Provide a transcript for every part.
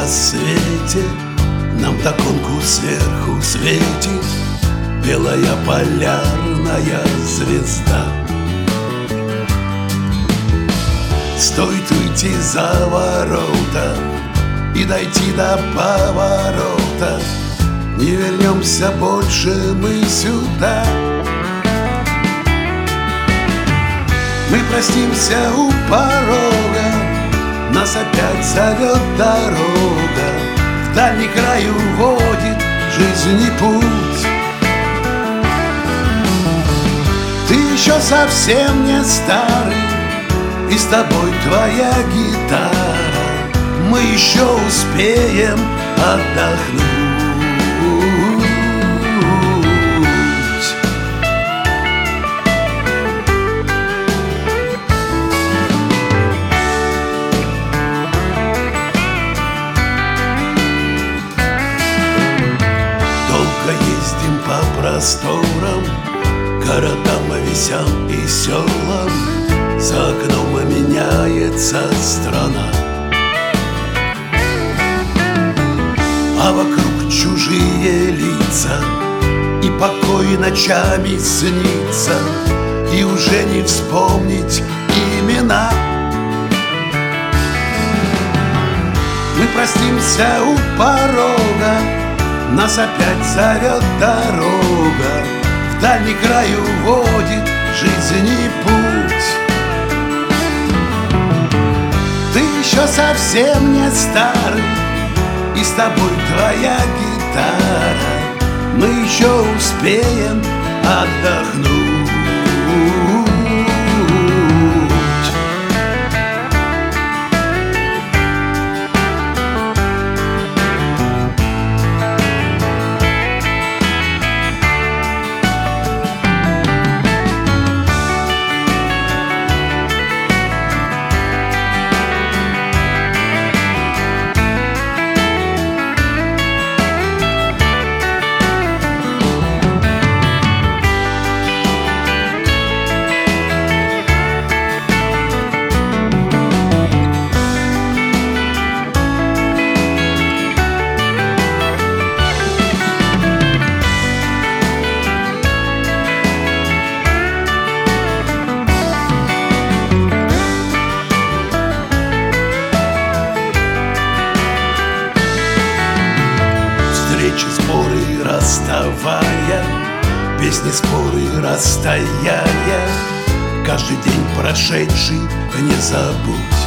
рассвете нам догонку сверху светит белая полярная звезда. Стоит уйти за ворота и дойти до поворота, не вернемся больше мы сюда. Мы простимся у порога, нас опять зовет дорога, в дальний край уводит жизни путь. Ты еще совсем не старый, и с тобой твоя гитара, мы еще успеем отдохнуть. Ездим по просторам, городам, весям и селам, за окном меняется страна, а вокруг чужие лица, и покой ночами снится, и уже не вспомнить имена. Мы простимся у порога, нас опять зовет дорога, в дальний край уводит жизни путь. Ты еще совсем не старый, и с тобой твоя гитара, мы еще успеем отдохнуть. Споры расставая, песни, споры расстояния, каждый день прошедший не забудь.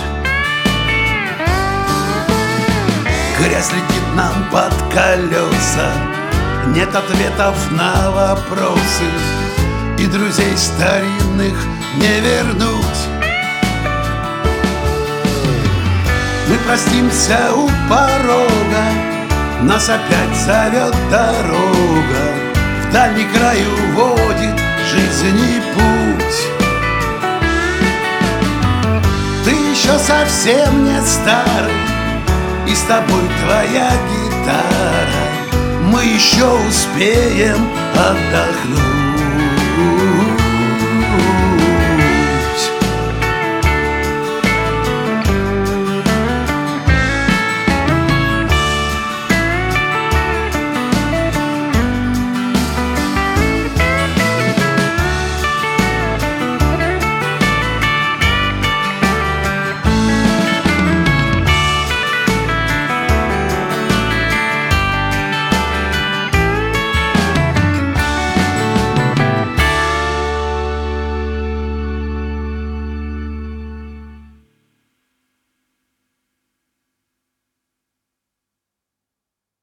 Грязь летит нам под колеса, нет ответов на вопросы, и друзей старинных не вернуть. Мы простимся у порога, нас опять зовет дорога, в дальний край уводит жизни путь. Ты еще совсем не старый, и с тобой твоя гитара, мы еще успеем отдохнуть.